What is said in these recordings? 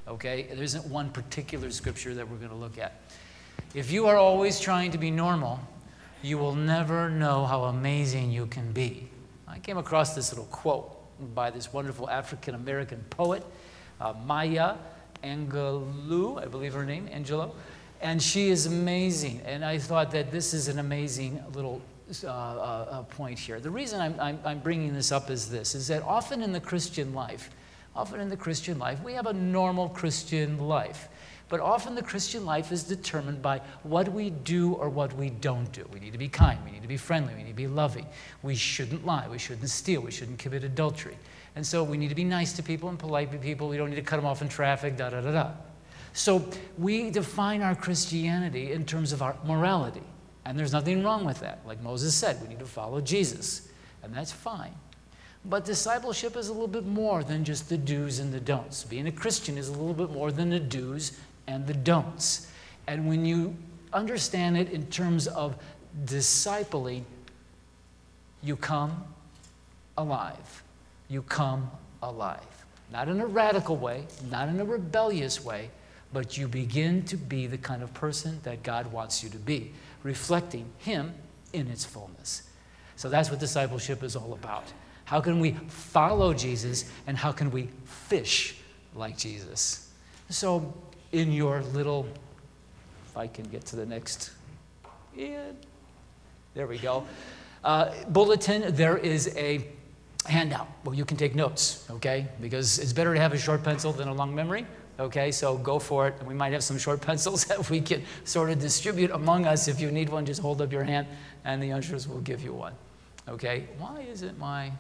okay? There isn't one particular scripture that we're going to look at. If you are always trying to be normal, you will never know how amazing you can be. I came across this little quote by this wonderful African-American poet, Maya Angelou, I believe her name, Angelou, and she is amazing. And I thought that this is an amazing little point here. The reason I'm bringing this up is this, is that often in the Christian life, we have a normal Christian life. But often the Christian life is determined by what we do or what we don't do. We need to be kind, we need to be friendly, we need to be loving. We shouldn't lie, we shouldn't steal, we shouldn't commit adultery. And so we need to be nice to people and polite to people. We don't need to cut them off in traffic, da-da-da-da. So we define our Christianity in terms of our morality. And there's nothing wrong with that. Like Moses said, we need to follow Jesus. And that's fine. But discipleship is a little bit more than just the do's and the don'ts. Being a Christian is a little bit more than the do's and the don'ts. And when you understand it in terms of discipling, you come alive. You come alive. Not in a radical way, not in a rebellious way, but you begin to be the kind of person that God wants you to be, reflecting Him in its fullness. So that's what discipleship is all about. How can we follow Jesus, and how can we fish like Jesus? So in your little, if I can get to the next, there we go, bulletin, there is a handout where you can take notes, okay? Because it's better to have a short pencil than a long memory, okay? So go for it. We might have some short pencils that we can sort of distribute among us. If you need one, just hold up your hand, and the ushers will give you one, okay? Why isn't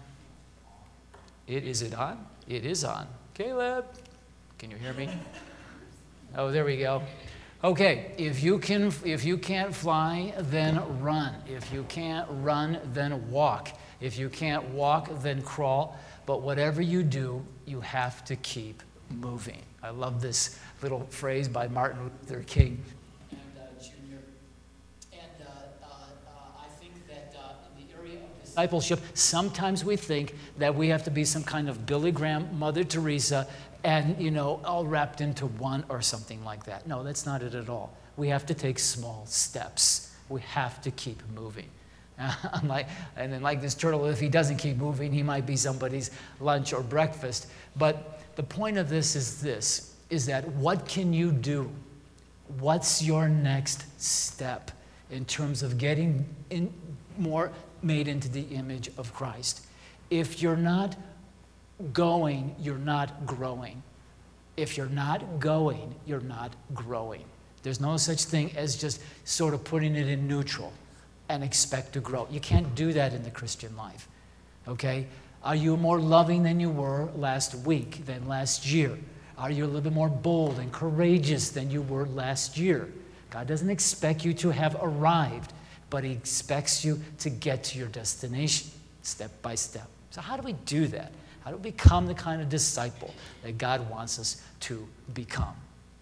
is it on? It is on. Caleb, can you hear me? Oh, there we go. Okay, if you can't fly, then run. If you can't run, then walk. If you can't walk, then crawl. But whatever you do, you have to keep moving. I love this little phrase by Martin Luther King Jr. And I think that in the area of discipleship, sometimes we think that we have to be some kind of Billy Graham, Mother Teresa, and, all wrapped into one or something like that. No, that's not it at all. We have to take small steps. We have to keep moving. And then like this turtle, if he doesn't keep moving, he might be somebody's lunch or breakfast. But the point of this, is that what can you do? What's your next step in terms of getting more made into the image of Christ? If you're not going, you're not growing. If you're not going, you're not growing. There's no such thing as just sort of putting it in neutral and expect to grow. You can't do that in the Christian life, okay? Are you more loving than you were last week, than last year? Are you a little bit more bold and courageous than you were last year? God doesn't expect you to have arrived, but He expects you to get to your destination step by step. So how do we do that? How do we become the kind of disciple that God wants us to become?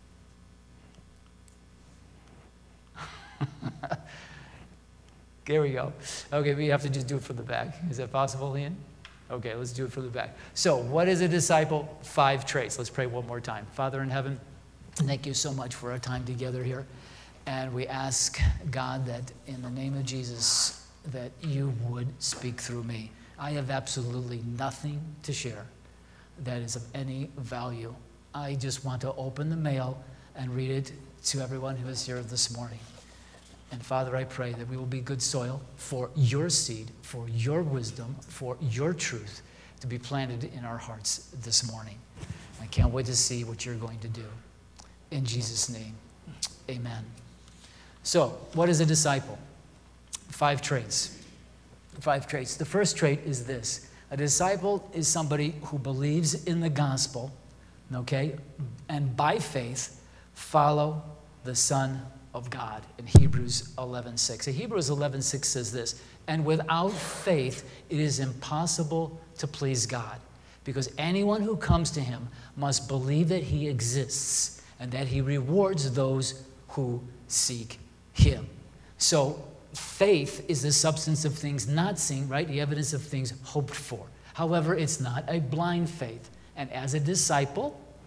There we go. Okay, we have to just do it from the back. Is that possible, Ian? Okay, let's do it from the back. So, what is a disciple? 5 traits. Let's pray one more time. Father in heaven, thank you so much for our time together here. And we ask, God, that in the name of Jesus, that you would speak through me. I have absolutely nothing to share that is of any value. I just want to open the mail and read it to everyone who is here this morning. And Father, I pray that we will be good soil for your seed, for your wisdom, for your truth to be planted in our hearts this morning. I can't wait to see what you're going to do. In Jesus' name, amen. So, what is a disciple? 5 traits. 5 traits. The first trait is this. A disciple is somebody who believes in the gospel, okay, and by faith follow the Son of God in Hebrews 11:6. Hebrews 11:6 says this, and without faith it is impossible to please God, because anyone who comes to Him must believe that He exists and that He rewards those who seek Him. So faith is the substance of things not seen, right? The evidence of things hoped for. However, it's not a blind faith. And as a disciple,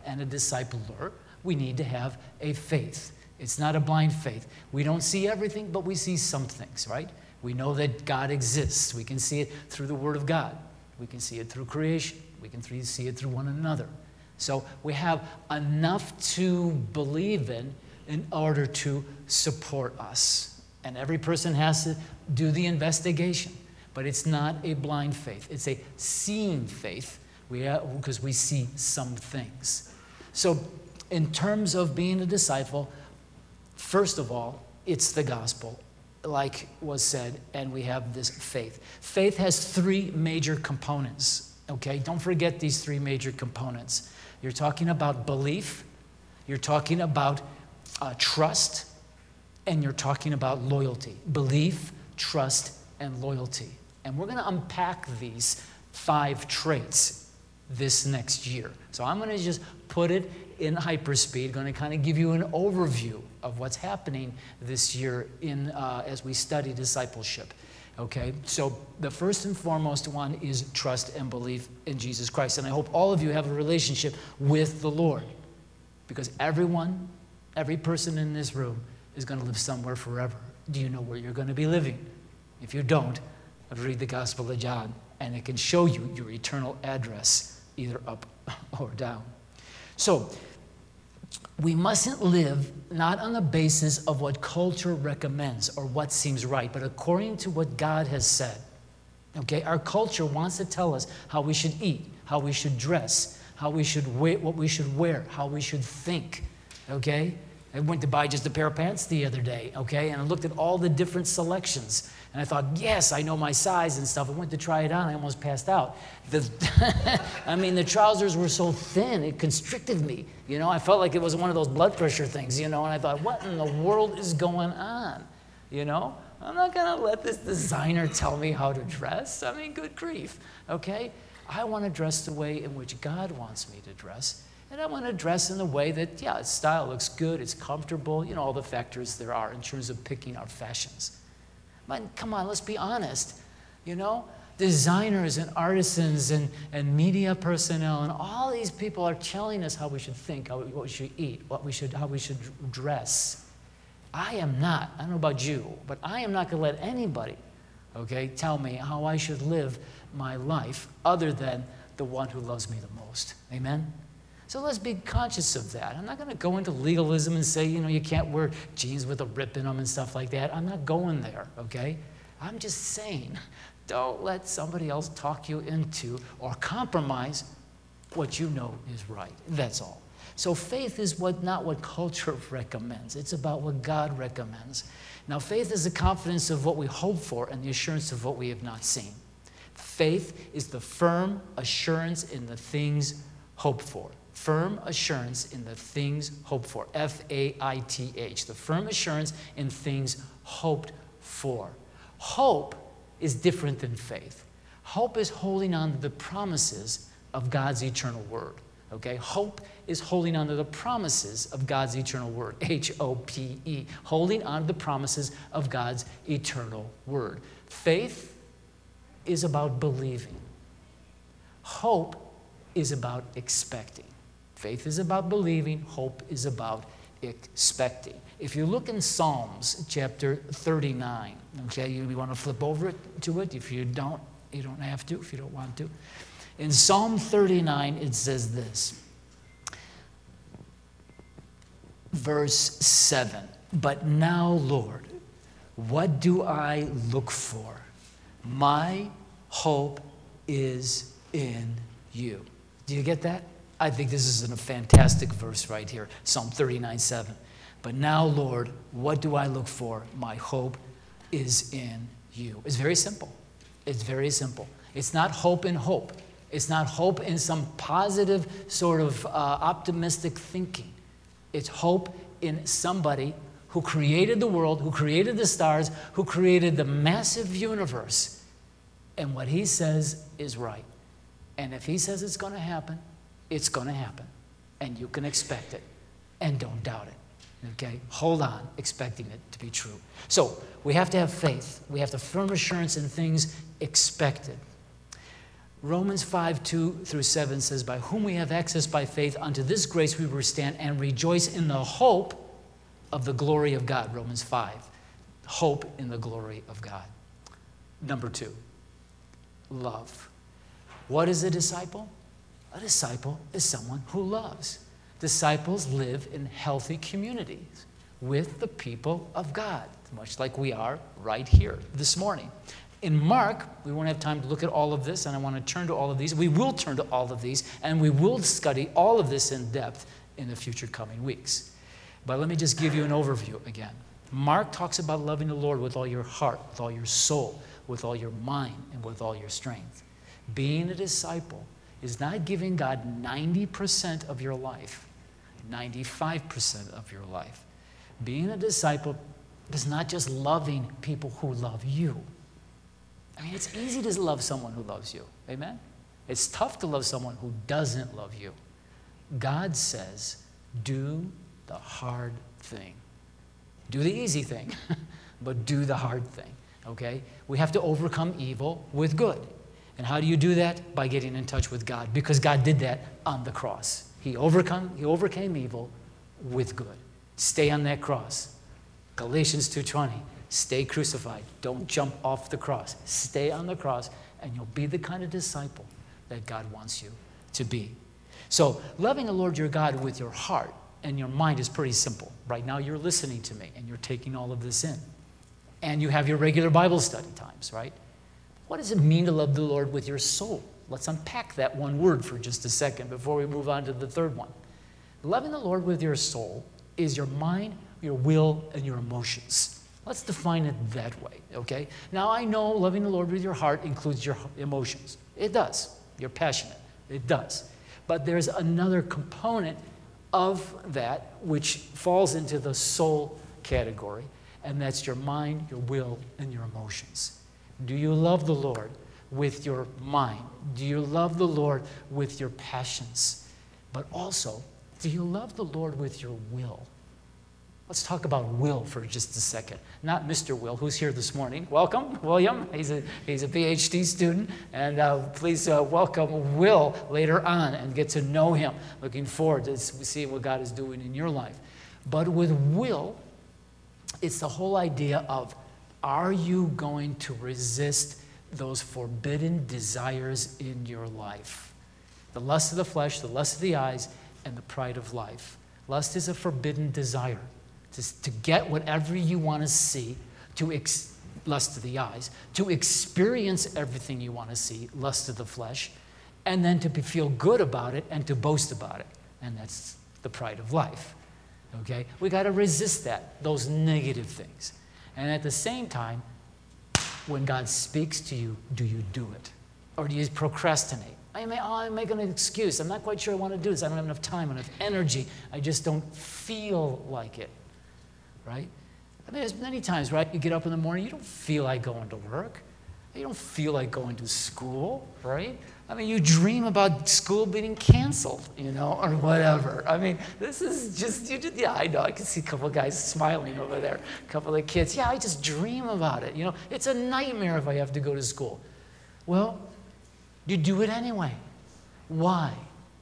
and a discipler, we need to have a faith. It's not a blind faith. We don't see everything, but we see some things, right? We know that God exists. We can see it through the Word of God. We can see it through creation. We can see it through one another. So we have enough to believe in order to support us. And every person has to do the investigation. But it's not a blind faith. It's a seeing faith because we see some things. So in terms of being a disciple, first of all, it's the gospel, like was said, and we have this faith. Faith has three major components, okay? Don't forget these three major components. You're talking about belief, you're talking about trust, and you're talking about loyalty. Belief, trust, and loyalty. And we're going to unpack these 5 traits this next year. So I'm going to just put it in hyperspeed, going to kind of give you an overview of what's happening this year as we study discipleship. Okay, so the first and foremost one is trust and belief in Jesus Christ. And I hope all of you have a relationship with the Lord, because every person in this room is going to live somewhere forever. Do you know where you're going to be living? If you don't, read the Gospel of John, and it can show you your eternal address, either up or down. So, we mustn't live not on the basis of what culture recommends or what seems right, but according to what God has said. Okay, our culture wants to tell us how we should eat, how we should dress, how we should wear, what we should wear, how we should think. Okay, I went to buy just a pair of pants the other day. Okay, and I looked at all the different selections, and I thought, yes, I know my size and stuff. I went to try it on, I almost passed out. The trousers were so thin, it constricted me. You know, I felt like it was one of those blood pressure things, you know, and I thought, what in the world is going on? You know, I'm not going to let this designer tell me how to dress. I mean, good grief, okay? I want to dress the way in which God wants me to dress, and I want to dress in a way that, yeah, style looks good, it's comfortable, you know, all the factors there are in terms of picking our fashions. But come on, let's be honest, you know? Designers and artisans and media personnel and all these people are telling us how we should think, what we should eat, how we should dress. I am not, I don't know about you, but I am not going to let anybody, okay, tell me how I should live my life other than the one who loves me the most. Amen? So let's be conscious of that. I'm not going to go into legalism and say, you know, you can't wear jeans with a rip in them and stuff like that. I'm not going there, okay? I'm just saying, don't let somebody else talk you into or compromise what you know is right. That's all. So faith is not what culture recommends. It's about what God recommends. Now, faith is the confidence of what we hope for and the assurance of what we have not seen. Faith is the firm assurance in the things hoped for. Firm assurance in the things hoped for. F-A-I-T-H. The firm assurance in things hoped for. Hope is different than faith. Hope is holding on to the promises of God's eternal word. Okay? Hope is holding on to the promises of God's eternal word. H-O-P-E. Holding on to the promises of God's eternal word. Faith is about believing. Hope is about expecting. Faith is about believing. Hope is about expecting. If you look in Psalms chapter 39, okay, you want to flip over to it. If you don't have to, if you don't want to. In Psalm 39, it says this, verse 7, "But now, Lord, what do I look for? My hope is in you." Do you get that? I think this is a fantastic verse right here, Psalm 39:7. "But now, Lord, what do I look for? My hope is in you." It's very simple. It's very simple. It's not hope in hope. It's not hope in some positive sort of optimistic thinking. It's hope in somebody who created the world, who created the stars, who created the massive universe. And what he says is right. And if he says it's going to happen, it's going to happen. And you can expect it. And don't doubt it. Okay? Hold on, expecting it to be true. So, we have to have faith. We have the firm assurance in things expected. Romans 5:2-7 says, by whom we have access by faith unto this grace we withstand and rejoice in the hope of the glory of God. Romans 5, hope in the glory of God. Number 2, love. What is a disciple? A disciple is someone who loves. Disciples live in healthy communities with the people of God, much like we are right here this morning. In Mark, we won't have time to look at all of this, and I want to turn to all of these. We will turn to all of these, and we will study all of this in depth in the future coming weeks. But let me just give you an overview again. Mark talks about loving the Lord with all your heart, with all your soul, with all your mind, and with all your strength. Being a disciple is not giving God 90% of your life, 95% of your life. Being a disciple is not just loving people who love you. I mean, it's easy to love someone who loves you. Amen? It's tough to love someone who doesn't love you. God says, do the hard thing. Do the easy thing, but do the hard thing, okay? We have to overcome evil with good. And how do you do that? By getting in touch with God, because God did that on the cross. He overcame evil with good. Stay on that cross. Galatians 2:20. Stay crucified. Don't jump off the cross. Stay on the cross, and you'll be the kind of disciple that God wants you to be. So, loving the Lord your God with your heart and your mind is pretty simple. Right now, you're listening to me, and you're taking all of this in. And you have your regular Bible study times, right? What does it mean to love the Lord with your soul? Let's unpack that one word for just a second before we move on to the third one. Loving the Lord with your soul is your mind, your will, and your emotions. Let's define it that way, okay? Now, I know loving the Lord with your heart includes your emotions. It does. You're passionate. It does. But there's another component of that which falls into the soul category, and that's your mind, your will, and your emotions. Do you love the Lord with your mind? Do you love the Lord with your passions? But also, do you love the Lord with your will? Let's talk about Will for just a second. Not Mr. Will, who's here this morning. Welcome, William. He's a PhD student. And please welcome Will later on and get to know him. Looking forward to seeing what God is doing in your life. But with Will, it's the whole idea of, are you going to resist those forbidden desires in your life? The lust of the flesh, the lust of the eyes, and the pride of life. Lust is a forbidden desire. To get whatever you want to see, lust of the eyes, to experience everything you want to see, lust of the flesh, and then to feel good about it and to boast about it. And that's the pride of life. Okay? We got to resist those negative things. And at the same time, when God speaks to you, do you do it? Or do you procrastinate? I make an excuse. I'm not quite sure I want to do this. I don't have enough time, enough energy. I just don't feel like it. Right? I mean, there's many times, right? You get up in the morning, you don't feel like going to work. You don't feel like going to school, right? I mean, you dream about school being canceled, or whatever. I mean, this is just, yeah, I know. I can see a couple of guys smiling over there, a couple of kids. Yeah, I just dream about it. It's a nightmare if I have to go to school. Well, you do it anyway. Why?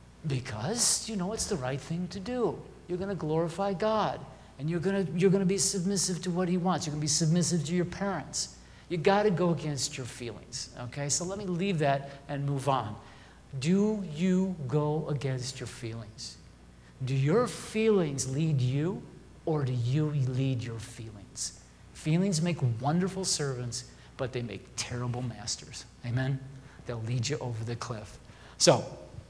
Because, it's the right thing to do. You're going to glorify God. And you're going to be submissive to what he wants. You're going to be submissive to your parents. You got to go against your feelings, okay? So let me leave that and move on. Do you go against your feelings? Do your feelings lead you, or do you lead your feelings? Feelings make wonderful servants, but they make terrible masters. Amen? They'll lead you over the cliff. So,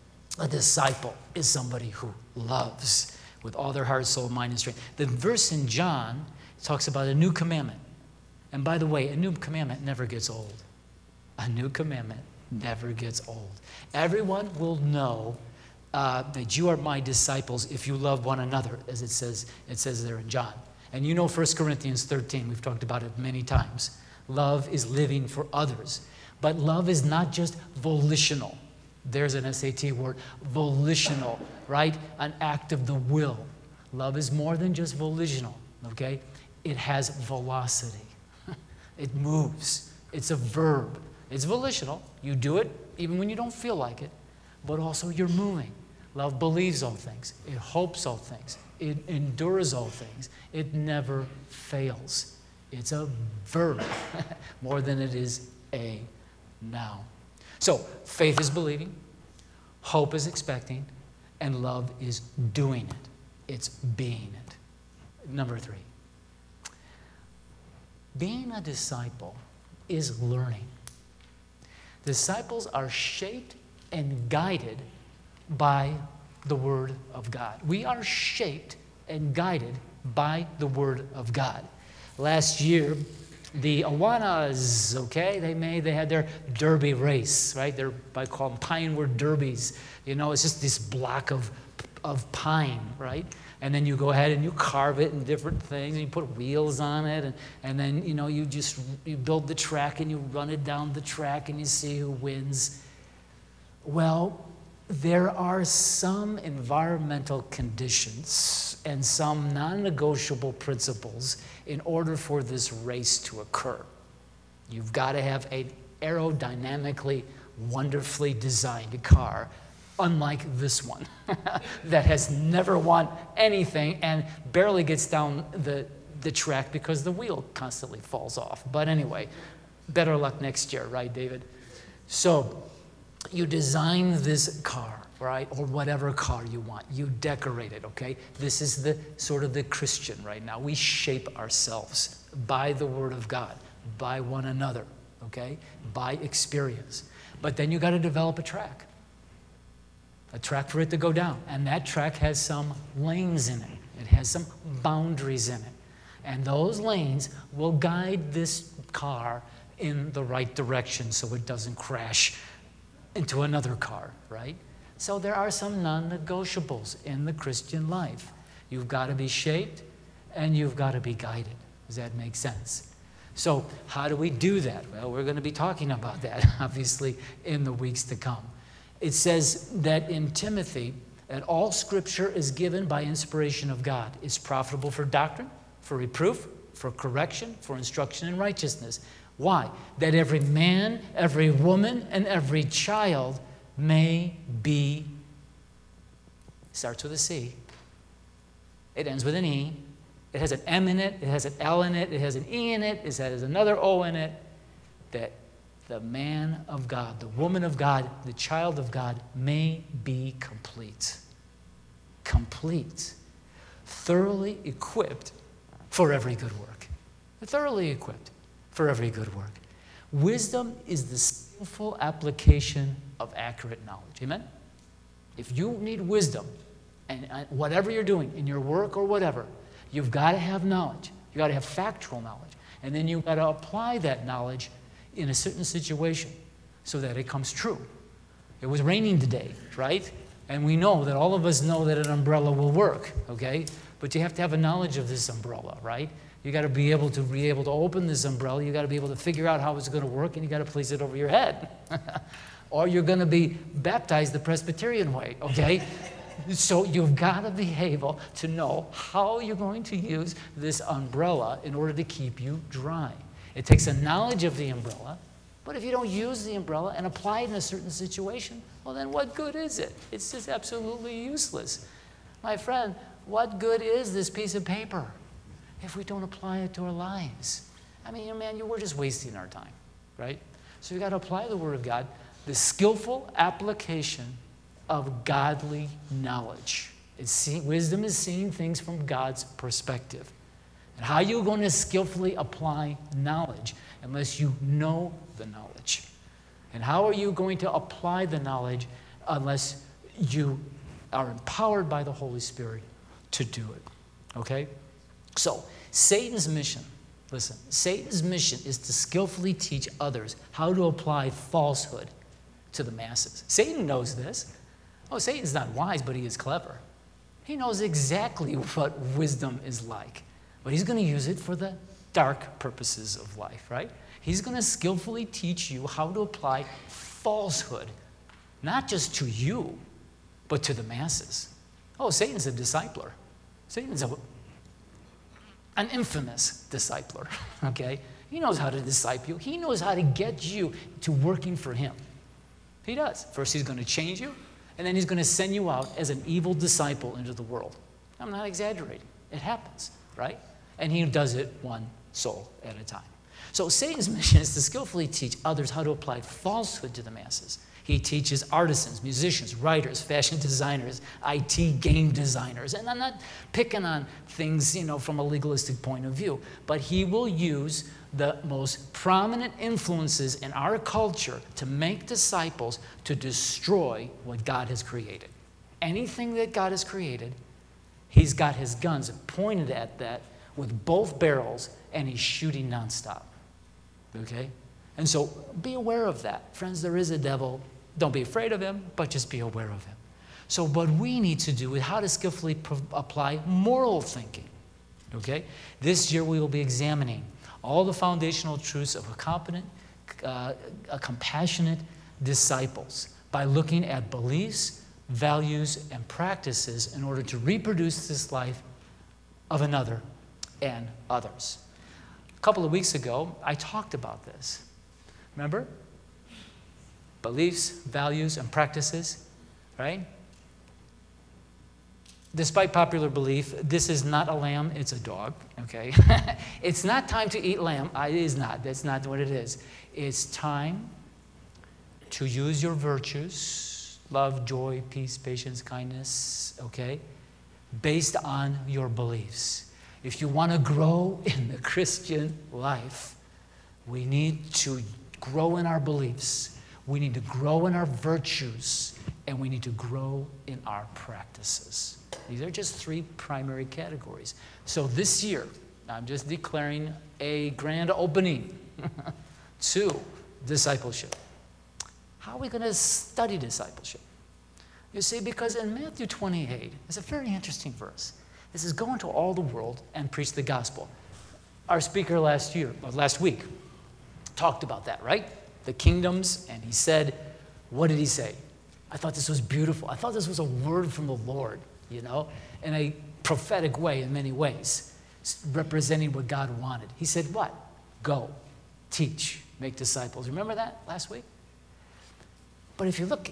a disciple is somebody who loves with all their heart, soul, mind, and strength. The verse in John talks about a new commandment. And by the way, a new commandment never gets old. A new commandment never gets old. Everyone will know that you are my disciples if you love one another, as it says there in John. And 1 Corinthians 13, we've talked about it many times. Love is living for others. But love is not just volitional. There's an SAT word, volitional, right? An act of the will. Love is more than just volitional, okay? It has velocity. It moves. It's a verb. It's volitional. You do it even when you don't feel like it, but also you're moving. Love believes all things. It hopes all things. It endures all things. It never fails. It's a verb more than it is a noun. So faith is believing, hope is expecting, and love is doing it. It's being it. Number 3. Being a disciple is learning. Disciples are shaped and guided by the Word of God. We are shaped and guided by the Word of God. Last year, the Awanas, okay, they had their derby race, right? I call them pine wood derbies. You know, it's just this block of pine, right? And then you go ahead and you carve it in different things, and you put wheels on it, and then, you know, you build the track and you run it down the track and you see who wins. Well, there are some environmental conditions and some non-negotiable principles in order for this race to occur. You've got to have an aerodynamically, wonderfully designed car, unlike this one that has never won anything and barely gets down the track because the wheel constantly falls off. But anyway, better luck next year, right, David? So you design this car, right, or whatever car you want. You decorate it, okay? This is the sort of the Christian right now. We shape ourselves by the Word of God, by one another, okay, by experience. But then you got to develop a track for it to go down. And that track has some lanes in it. It has some boundaries in it. And those lanes will guide this car in the right direction so it doesn't crash into another car, right? So there are some non-negotiables in the Christian life. You've got to be shaped and you've got to be guided. Does that make sense? So how do we do that? Well, we're going to be talking about that, obviously, in the weeks to come. It says that in Timothy, that all Scripture is given by inspiration of God. It's profitable for doctrine, for reproof, for correction, for instruction in righteousness. Why? That every man, every woman, and every child may be, starts with a C. It ends with an E. It has an M in it. It has an L in it. It has an E in it. It has another O in it. That the man of God, the woman of God, the child of God may be complete. Complete. Thoroughly equipped for every good work. Thoroughly equipped for every good work. Wisdom is the skillful application of accurate knowledge. Amen? If you need wisdom, and whatever you're doing, in your work or whatever, you've got to have knowledge. You've got to have factual knowledge. And then you've got to apply that knowledge in a certain situation so that it comes true. It was raining today, right? And we know that all of us know that an umbrella will work, okay? But you have to have a knowledge of this umbrella, right? You got to be able to open this umbrella. You got to be able to figure out how it's going to work, and you got to place it over your head. Or you're going to be baptized the Presbyterian way, okay? So you've got to be able to know how you're going to use this umbrella in order to keep you dry. It takes a knowledge of the umbrella, but if you don't use the umbrella and apply it in a certain situation, well, then what good is it? It's just absolutely useless. My friend, what good is this piece of paper if we don't apply it to our lives? I mean, man, we're just wasting our time, right? So you've got to apply the Word of God, the skillful application of godly knowledge. Wisdom is seeing things from God's perspective. And how are you going to skillfully apply knowledge unless you know the knowledge? And how are you going to apply the knowledge unless you are empowered by the Holy Spirit to do it? Okay? So, Satan's mission, listen, Satan's mission is to skillfully teach others how to apply falsehood to the masses. Satan knows this. Oh, Satan's not wise, but he is clever. He knows exactly what wisdom is like. But he's going to use it for the dark purposes of life, right? He's going to skillfully teach you how to apply falsehood, not just to you, but to the masses. Oh, Satan's a discipler. Satan's an infamous discipler, okay? He knows how to disciple you. He knows how to get you to working for him. He does. First, he's going to change you, and then he's going to send you out as an evil disciple into the world. I'm not exaggerating. It happens, right? And he does it one soul at a time. So Satan's mission is to skillfully teach others how to apply falsehood to the masses. He teaches artisans, musicians, writers, fashion designers, IT game designers. And I'm not picking on things, from a legalistic point of view, but he will use the most prominent influences in our culture to make disciples to destroy what God has created. Anything that God has created, he's got his guns pointed at that with both barrels, and he's shooting nonstop. Okay? And so be aware of that. Friends, there is a devil. Don't be afraid of him, but just be aware of him. So what we need to do is how to skillfully apply moral thinking. Okay? This year we will be examining all the foundational truths of compassionate disciples by looking at beliefs, values, and practices in order to reproduce this life of another and others. A couple of weeks ago, I talked about this. Remember? Beliefs, values, and practices, right? Despite popular belief, this is not a lamb, it's a dog, okay? It's not time to eat lamb. It is not. That's not what it is. It's time to use your virtues, love, joy, peace, patience, kindness, okay? Based on your beliefs. If you want to grow in the Christian life, we need to grow in our beliefs. We need to grow in our virtues, and we need to grow in our practices. These are just three primary categories. So this year, I'm just declaring a grand opening to discipleship. How are we going to study discipleship? You see, because in Matthew 28, it's a very interesting verse. This is go into all the world and preach the gospel. Our speaker last week, talked about that, right? The kingdoms, and he said, what did he say? I thought this was beautiful. I thought this was a word from the Lord, in a prophetic way in many ways, representing what God wanted. He said what? Go, teach, make disciples. Remember that last week? But if you look,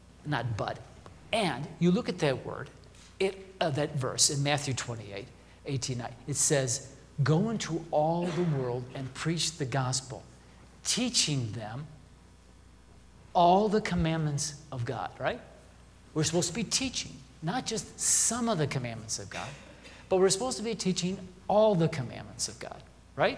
and you look at that word, that verse in Matthew 28, 18, it says, go into all the world and preach the gospel, teaching them all the commandments of God, right? We're supposed to be teaching, not just some of the commandments of God, but we're supposed to be teaching all the commandments of God, right?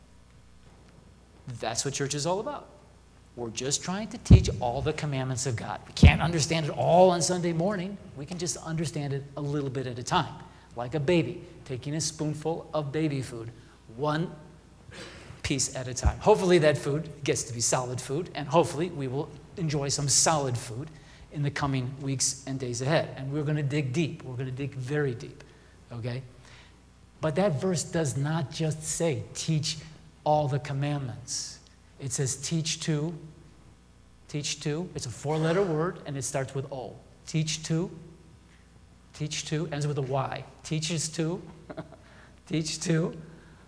That's what church is all about. We're just trying to teach all the commandments of God. We can't understand it all on Sunday morning. We can just understand it a little bit at a time, like a baby taking a spoonful of baby food, one piece at a time. Hopefully that food gets to be solid food, and hopefully we will enjoy some solid food in the coming weeks and days ahead. And we're going to dig deep. We're going to dig very deep, okay? But that verse does not just say teach all the commandments. It says teach to. It's a four-letter word, and it starts with O. Teach to, ends with a Y. Teaches to, teach to,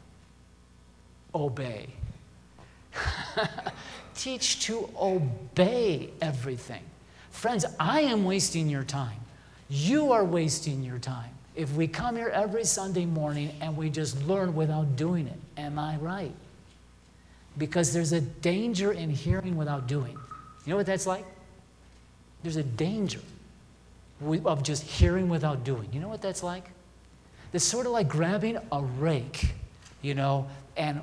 obey. Teach to obey everything. Friends, I am wasting your time. You are wasting your time if we come here every Sunday morning and we just learn without doing it. Am I right? Because there's a danger in hearing without doing. You know what that's like? There's a danger of just hearing without doing. You know what that's like? It's sort of like grabbing a rake, and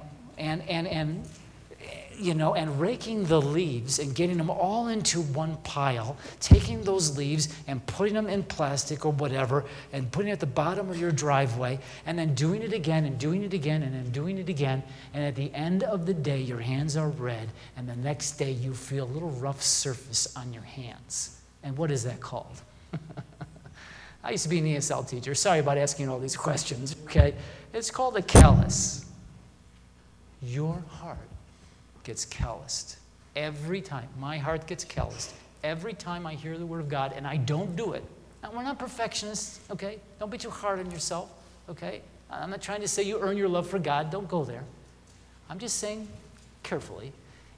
raking the leaves and getting them all into one pile, taking those leaves and putting them in plastic or whatever, and putting it at the bottom of your driveway, and then doing it again and doing it again and then doing it again. And at the end of the day, your hands are red, and the next day you feel a little rough surface on your hands. And what is that called? I used to be an ESL teacher. Sorry about asking all these questions, okay? It's called a callus. Your heart gets calloused every time. My heart gets calloused every time I hear the word of God and I don't do it. Now, we're not perfectionists, okay? Don't be too hard on yourself, okay? I'm not trying to say you earn your love for God. Don't go there. I'm just saying carefully,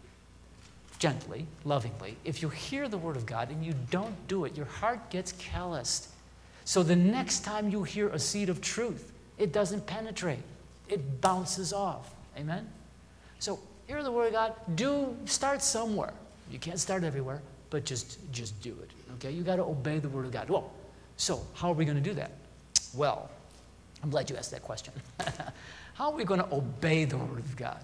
gently, lovingly. If you hear the word of God and you don't do it, your heart gets calloused. So the next time you hear a seed of truth, it doesn't penetrate. It bounces off. Amen? So hear the word of God. Do start somewhere. You can't start everywhere, but just do it. Okay? You got to obey the word of God. Well, so how are we going to do that? Well, I'm glad you asked that question. How are we going to obey the word of God?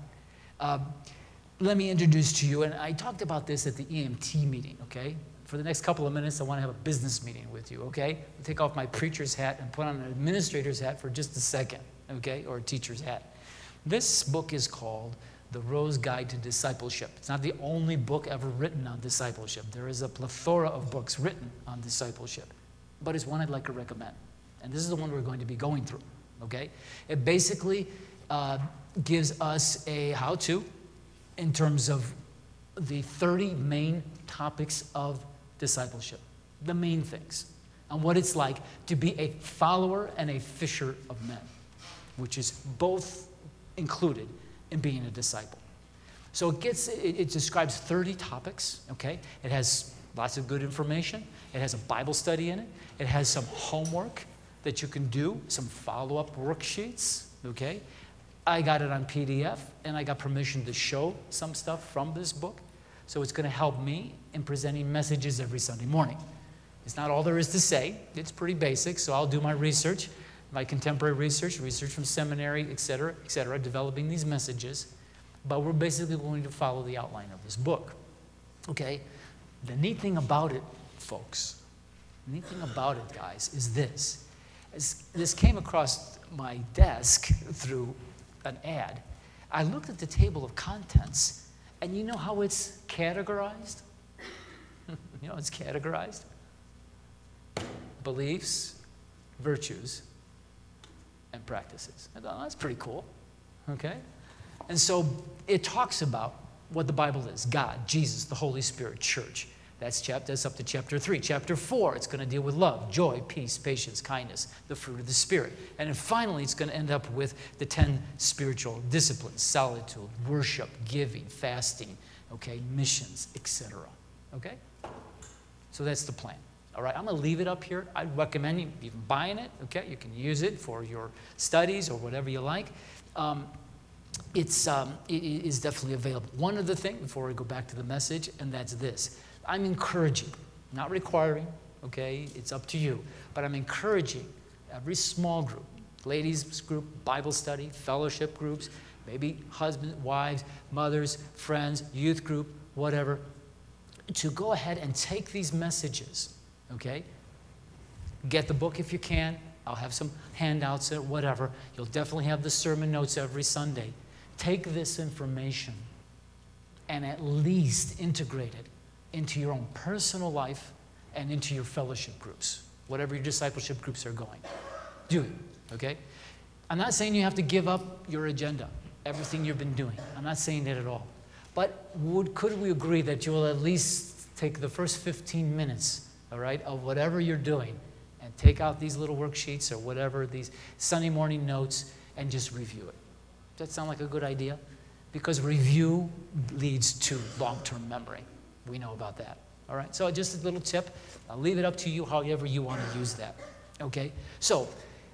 Let me introduce to you, and I talked about this at the EMT meeting, okay? For the next couple of minutes, I want to have a business meeting with you, okay? I'll take off my preacher's hat and put on an administrator's hat for just a second, okay? Or a teacher's hat. This book is called The Rose Guide to Discipleship. It's not the only book ever written on discipleship. There is a plethora of books written on discipleship, but it's one I'd like to recommend. And this is the one we're going to be going through, okay? It basically gives us a how-to in terms of the 30 main topics of discipleship, the main things, and what it's like to be a follower and a fisher of men, which is both included in being a disciple. So it describes 30 topics, okay? It has lots of good information. It has a Bible study in it. It has some homework that you can do, some follow-up worksheets, okay? I got it on PDF, and I got permission to show some stuff from this book. So it's going to help me in presenting messages every Sunday morning. It's not all there is to say. It's pretty basic, so I'll do my research, my contemporary research from seminary, et cetera, developing these messages. But we're basically going to follow the outline of this book. Okay? The neat thing about it, folks, the neat thing about it, guys, is this. This came across my desk through an ad. I looked at the table of contents, and you know how it's categorized? You know, it's categorized. Beliefs, virtues, and practices. I thought, that's pretty cool, okay? And so it talks about what the Bible is: God, Jesus, the Holy Spirit, church. That's up to chapter 3. Chapter 4, it's going to deal with love, joy, peace, patience, kindness, the fruit of the Spirit. And then finally, it's going to end up with the 10 spiritual disciplines: solitude, worship, giving, fasting, okay, missions, etc. Okay? So that's the plan. All right, I'm going to leave it up here. I recommend you even buying it, okay? You can use it for your studies or whatever you like. It is definitely available. One other thing before we go back to the message, and that's this. I'm encouraging, not requiring, okay? It's up to you. But I'm encouraging every small group, ladies group, Bible study, fellowship groups, maybe husbands, wives, mothers, friends, youth group, whatever, to go ahead and take these messages, okay? Get the book if you can. I'll have some handouts or whatever. You'll definitely have the sermon notes every Sunday. Take this information and at least integrate it into your own personal life and into your fellowship groups, whatever your discipleship groups are going. Do it, okay? I'm not saying you have to give up your agenda, everything you've been doing. I'm not saying that at all. But could we agree that you will at least take the first 15 minutes, all right, of whatever you're doing and take out these little worksheets or whatever, these Sunday morning notes, and just review it? Does that sound like a good idea? Because review leads to long-term memory. We know about that. All right? So just a little tip. I'll leave it up to you however you want to use that. Okay? So,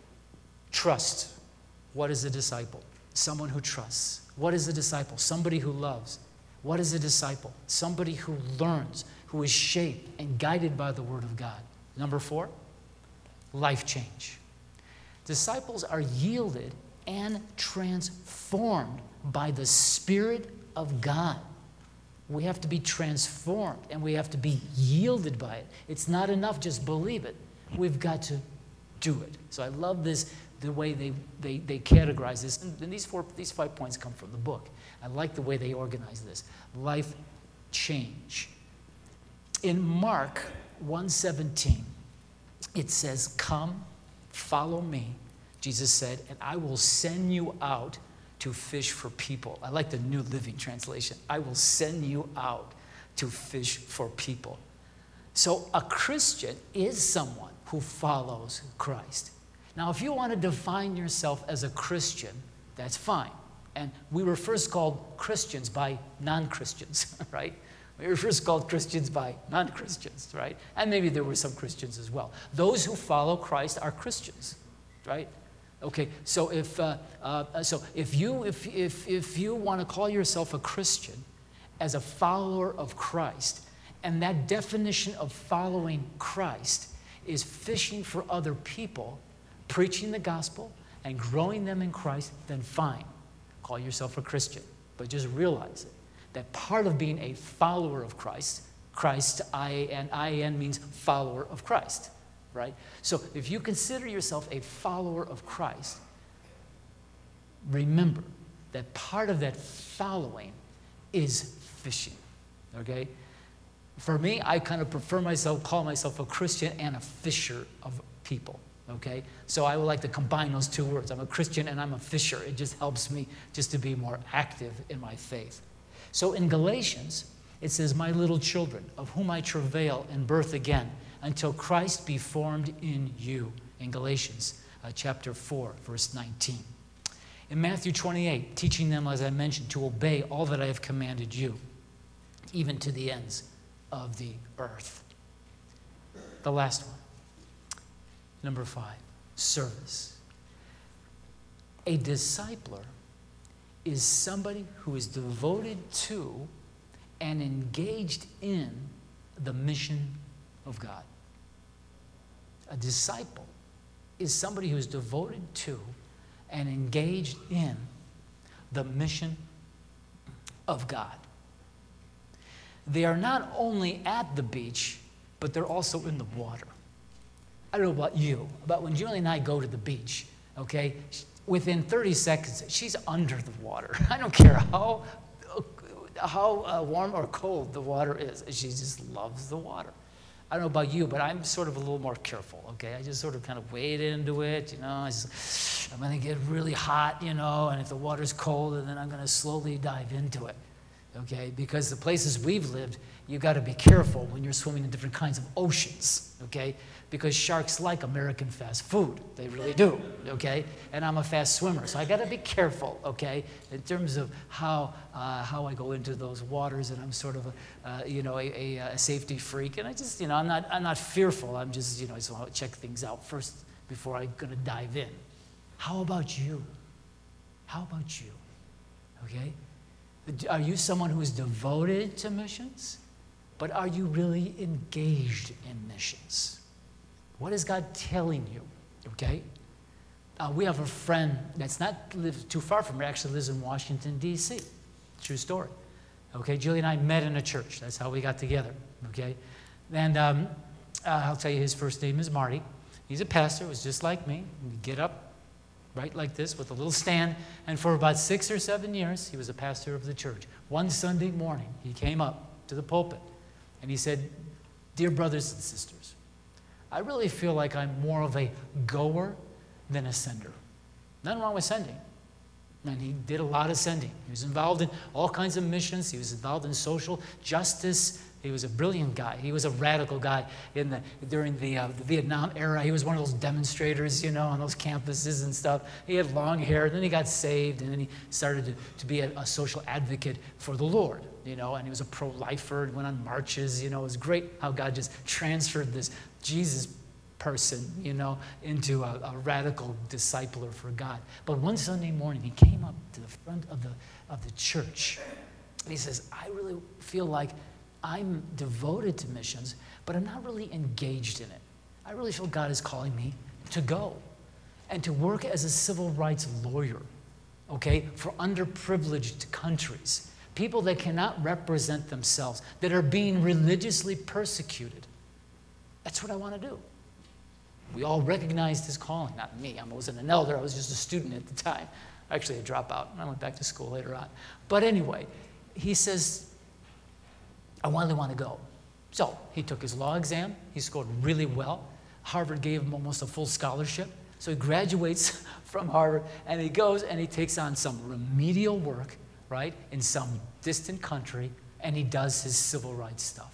trust. What is a disciple? Someone who trusts. What is a disciple? Somebody who loves. What is a disciple? Somebody who learns, who is shaped and guided by the Word of God. Number 4, life change. Disciples are yielded and transformed by the Spirit of God. We have to be transformed, and we have to be yielded by it. It's not enough just believe it. We've got to do it. So I love this, the way they categorize this. And these 5 points come from the book. I like the way they organize this. Life change. In Mark 1:17, it says, "Come, follow me," Jesus said, "and I will send you out to fish for people." I like the New Living Translation. I will send you out to fish for people. So a Christian is someone who follows Christ. Now, if you want to define yourself as a Christian, that's fine. And we were first called Christians by non-Christians, right? We were first called Christians by non-Christians, right? And maybe there were some Christians as well. Those who follow Christ are Christians, right? Okay, so if you want to call yourself a Christian as a follower of Christ, and that definition of following Christ is fishing for other people, preaching the gospel, and growing them in Christ, then fine. Call yourself a Christian. But just realize it, that part of being a follower of Christ, I-A-N means follower of Christ, right? So if you consider yourself a follower of Christ, remember that part of that following is fishing, okay? For me, I kind of call myself a Christian and a fisher of people, okay? So I would like to combine those two words. I'm a Christian and I'm a fisher. It just helps me just to be more active in my faith. So in Galatians, it says, my little children, of whom I travail in birth again, until Christ be formed in you, in Galatians chapter 4, verse 19. In Matthew 28, teaching them, as I mentioned, to obey all that I have commanded you, even to the ends of the earth. The last one, number 5, service. A discipler is somebody who is devoted to and engaged in the mission of God. A disciple is somebody who is devoted to and engaged in the mission of God. They are not only at the beach, but they're also in the water. I don't know about you, but when Julie and I go to the beach, okay, within 30 seconds, she's under the water. I don't care how warm or cold the water is. She just loves the water. I don't know about you, but I'm sort of a little more careful, okay? I just sort of kind of wade into it, I'm going to get really hot, and if the water's cold, then I'm going to slowly dive into it, okay? Because the places we've lived, you've got to be careful when you're swimming in different kinds of oceans, okay? Because sharks like American fast food. They really do, okay? And I'm a fast swimmer, so I got to be careful, okay? In terms of how I go into those waters, and I'm sort of a safety freak, and I just, I'm not fearful. I'm just, I just want to check things out first before I'm going to dive in. How about you? How about you? Okay? Are you someone who is devoted to missions? But are you really engaged in missions? What is God telling you? Okay? We have a friend that's not lives too far from here, actually lives in Washington, D.C. True story. Okay? Julie and I met in a church. That's how we got together. Okay? And I'll tell you, his first name is Marty. He's a pastor. It was just like me. We get up right like this with a little stand. And for about 6 or 7 years, he was a pastor of the church. One Sunday morning, he came up to the pulpit and he said, "Dear brothers and sisters, I really feel like I'm more of a goer than a sender." Nothing wrong with sending. And he did a lot of sending. He was involved in all kinds of missions. He was involved in social justice. He was a brilliant guy. He was a radical guy during the Vietnam era. He was one of those demonstrators, on those campuses and stuff. He had long hair. Then he got saved, and then he started to be a social advocate for the Lord, and he was a pro-lifer and went on marches. It was great how God just transferred this Jesus person, into a radical discipler for God. But one Sunday morning, he came up to the front of the church, and he says, "I really feel like I'm devoted to missions, but I'm not really engaged in it. I really feel God is calling me to go and to work as a civil rights lawyer, okay, for underprivileged countries, people that cannot represent themselves, that are being religiously persecuted. That's what I want to do." We all recognized his calling, not me. I wasn't an elder. I was just a student at the time. Actually, a dropout. I went back to school later on. But anyway, he says, "I really want to go." So he took his law exam. He scored really well. Harvard gave him almost a full scholarship. So he graduates from Harvard, and he goes and he takes on some remedial work, right, in some distant country, and he does his civil rights stuff,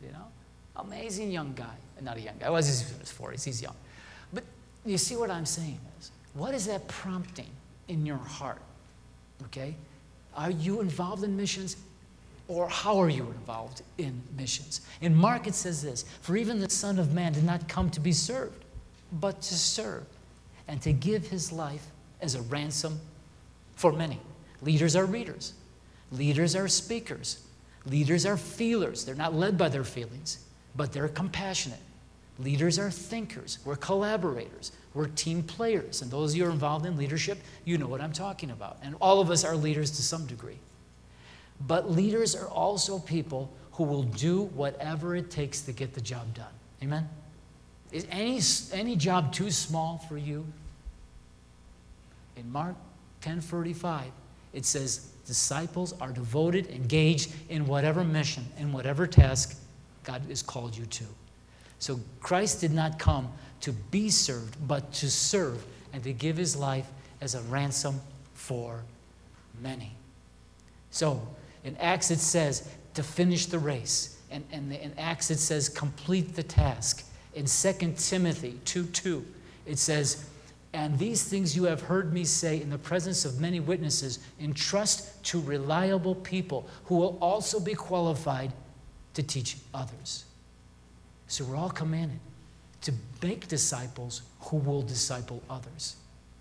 Amazing young guy. Not a young guy. Well, he's in his 40s. He's young. But you see what I'm saying is, what is that prompting in your heart? Okay? Are you involved in missions? Or how are you involved in missions? In Mark it says this, for even the Son of Man did not come to be served, but to serve, and to give his life as a ransom for many. Leaders are readers. Leaders are speakers. Leaders are feelers. They're not led by their feelings, but they're compassionate. Leaders are thinkers. We're collaborators. We're team players. And those of you who are involved in leadership, you know what I'm talking about. And all of us are leaders to some degree. But leaders are also people who will do whatever it takes to get the job done. Amen? Is any job too small for you? In Mark 10:45, it says, disciples are devoted, engaged in whatever mission, in whatever task God has called you to. So Christ did not come to be served, but to serve and to give his life as a ransom for many. So in Acts it says to finish the race. And in Acts it says complete the task. In 2 Timothy 2:2 it says, and these things you have heard me say in the presence of many witnesses, entrust to reliable people who will also be qualified to teach others. So we're all commanded to make disciples who will disciple others.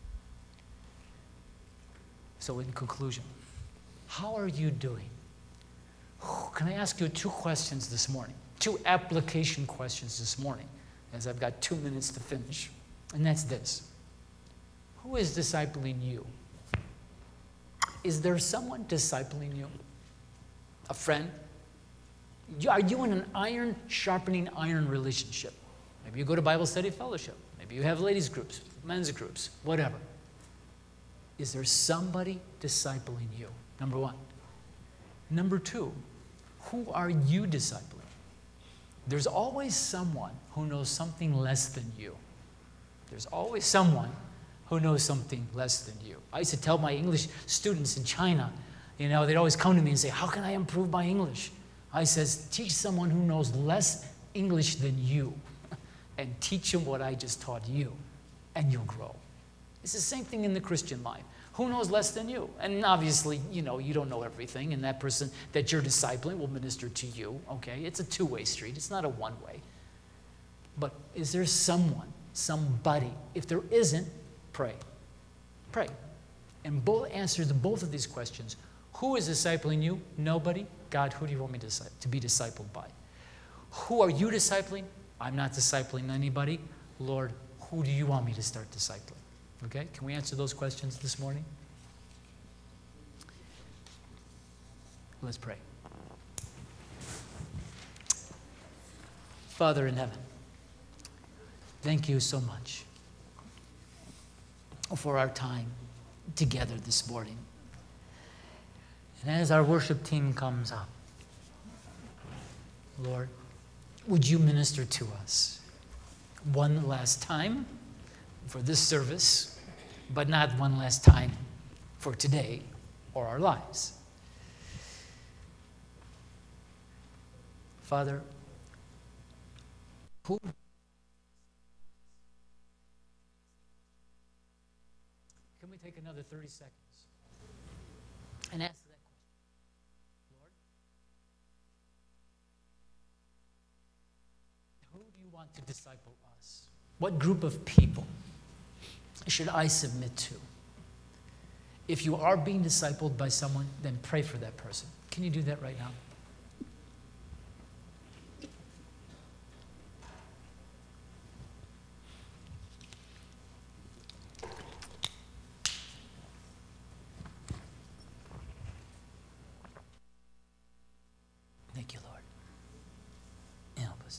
So in conclusion, how are you doing? Can I ask you 2 questions this morning? 2 application questions this morning, as I've got 2 minutes to finish. And that's this. Who is discipling you? Is there someone discipling you? A friend? Are you in an iron sharpening iron relationship? Maybe you go to Bible study fellowship. Maybe you have ladies groups, men's groups, whatever. Is there somebody discipling you? Number 1. Number 2, who are you discipling? There's always someone who knows something less than you. There's always someone who knows something less than you. I used to tell my English students in China, they'd always come to me and say, how can I improve my English? I says, teach someone who knows less English than you and teach them what I just taught you, and you'll grow. It's the same thing in the Christian life. Who knows less than you? And obviously, you don't know everything, and that person that you're discipling will minister to you, okay? It's a 2-way street. It's not a 1-way. But is there someone, somebody? If there isn't, pray. Pray. And both answers to both of these questions. Who is discipling you? Nobody. God, who do you want me to be discipled by? Who are you discipling? I'm not discipling anybody. Lord, who do you want me to start discipling? Okay? Can we answer those questions this morning? Let's pray. Father in heaven, thank you so much for our time together this morning. And as our worship team comes up, Lord, would you minister to us one last time for this service, but not one last time for today or our lives. Father, who can we take another 30 seconds and answer that question? Lord, who do you want to disciple us? What group of people should I submit to? If you are being discipled by someone, then pray for that person. Can you do that right now? Thank you, Lord. Help us.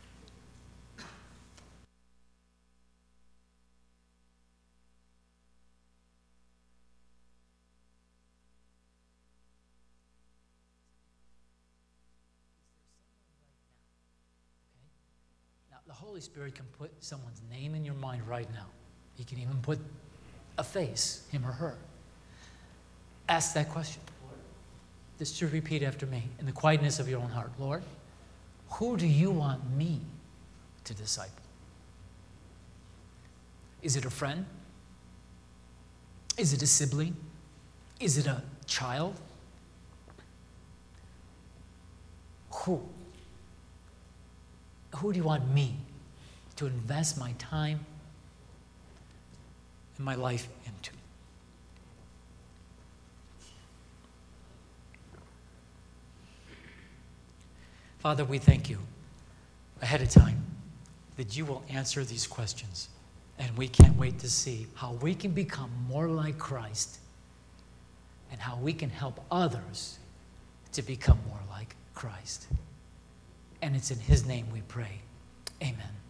Now, the Holy Spirit can put someone's name in your mind right now. He can even put a face, him or her. Ask that question. Just to repeat after me in the quietness of your own heart. Lord, who do you want me to disciple? Is it a friend? Is it a sibling? Is it a child? Who? Who do you want me to invest my time and my life into? Father, we thank you ahead of time that you will answer these questions. And we can't wait to see how we can become more like Christ and how we can help others to become more like Christ. And it's in his name we pray. Amen.